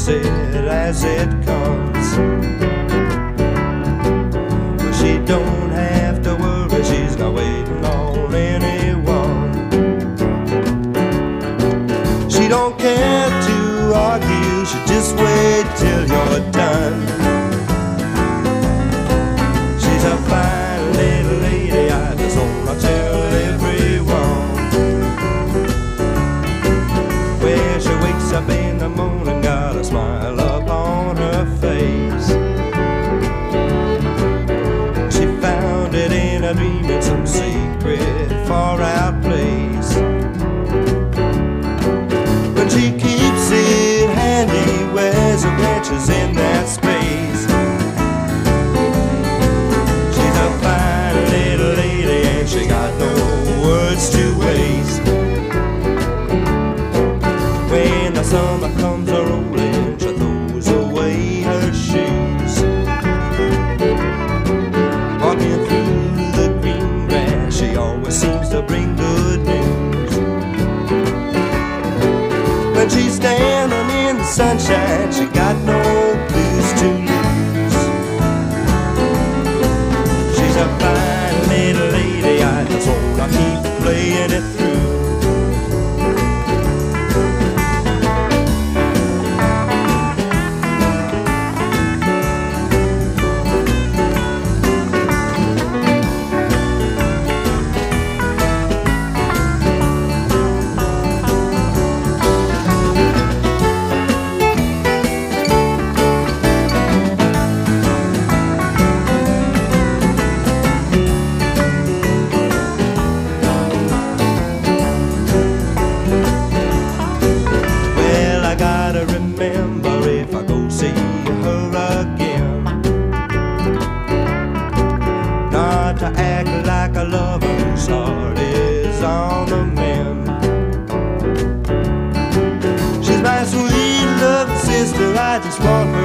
face it as it comes. But she don't have to worry, she's not waiting on anyone. She don't care to argue, she just wait till you're done. She's a fine little lady, I just wanna tell everyone. Where she wakes up in the morning, got a smile upon her face. She found it in a dream in some secret far out place. But she keeps it handy, wears her branches in that space. She's a fine little lady and she got no words to waste. When the summer comes a-rolling, she throws away her shoes. Walking through the green grass, she always seems to bring good news. When she's standing in the sunshine, she got no blues to lose. She's a fine little lady, I just wanna keep playing it through. Remember if I go see her again, not to act like a lover whose heart is on the mend. She's my sweet loving sister, I just want her